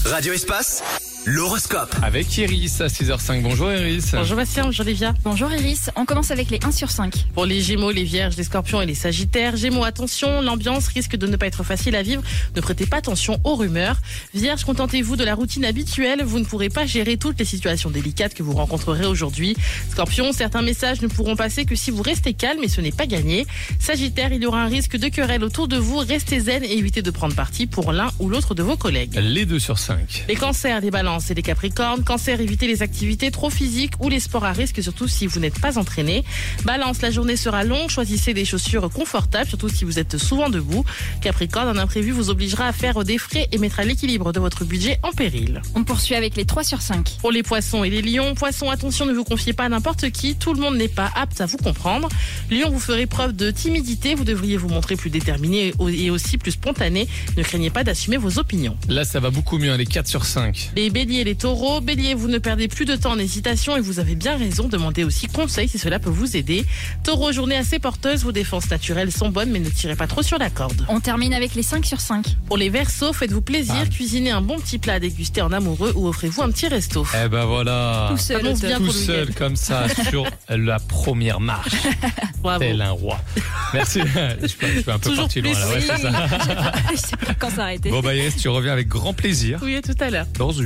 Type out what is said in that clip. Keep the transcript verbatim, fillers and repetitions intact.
Radio Espace, l'horoscope. Avec Iris à six heures cinq. Bonjour Iris. Bonjour Bastien, bonjour Livia. Bonjour Iris, on commence avec les un sur cinq. Pour les Gémeaux, les Vierges, les Scorpions et les Sagittaires, Gémeaux, attention, l'ambiance risque de ne pas être facile à vivre. Ne prêtez pas attention aux rumeurs. Vierges, contentez-vous de la routine habituelle. Vous ne pourrez pas gérer toutes les situations délicates que vous rencontrerez aujourd'hui. Scorpions, certains messages ne pourront passer que si vous restez calme et ce n'est pas gagné. Sagittaire, il y aura un risque de querelle autour de vous. Restez zen et évitez de prendre parti pour l'un ou l'autre de vos collègues. Les deux sur cinq. Les Cancers, les Balances et les Capricornes. Cancer, évitez les activités trop physiques ou les sports à risque, surtout si vous n'êtes pas entraîné. Balance, la journée sera longue. Choisissez des chaussures confortables, surtout si vous êtes souvent debout. Capricorne, un imprévu vous obligera à faire des frais et mettra l'équilibre de votre budget en péril. On poursuit avec les trois sur cinq. Pour les Poissons et les Lions, Poissons, attention, ne vous confiez pas à n'importe qui. Tout le monde n'est pas apte à vous comprendre. Lion, vous ferez preuve de timidité. Vous devriez vous montrer plus déterminé et aussi plus spontané. Ne craignez pas d'assumer vos opinions. Là, ça va beaucoup mieux, hein, les quatre sur cinq. Les Béliers et les Taureaux. Bélier, vous ne perdez plus de temps en hésitation et vous avez bien raison. Demandez aussi conseil si cela peut vous aider. Taureau, journée assez porteuse. Vos défenses naturelles sont bonnes, mais ne tirez pas trop sur la corde. On termine avec les cinq sur cinq. Pour les Verseaux, faites-vous plaisir. Ah. Cuisinez un bon petit plat à déguster en amoureux ou offrez-vous un petit resto. Eh ben voilà. Tout seul, Ça annonce au bien top. Tout pour le seul week-end. comme ça sur la première marche. Bravo. Tel un roi. Merci. Je suis je suis un peu Toujours parti loin plus. là. Ouais, c'est ça. Je sais pas quand s'arrêter. Bon bah Iris, tu reviens avec grand plaisir Oui, à tout à l'heure. dans une